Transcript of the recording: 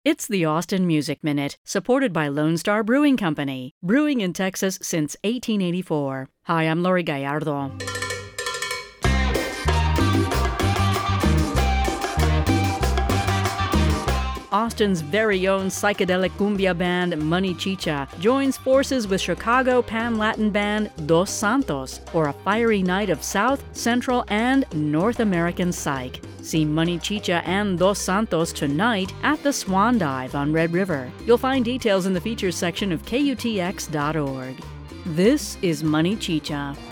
It's the Austin Music Minute, supported by Lone Star Brewing Company, brewing in Texas since 1884. Hi, I'm Lori Gallardo. Austin's very own psychedelic cumbia band Money Chicha joins forces with Chicago pan-Latin band Dos Santos for a fiery night of South, Central, and North American psych. See Money Chicha and Dos Santos tonight at the Swan Dive on Red River. You'll find details in the features section of KUTX.org. This is Money Chicha.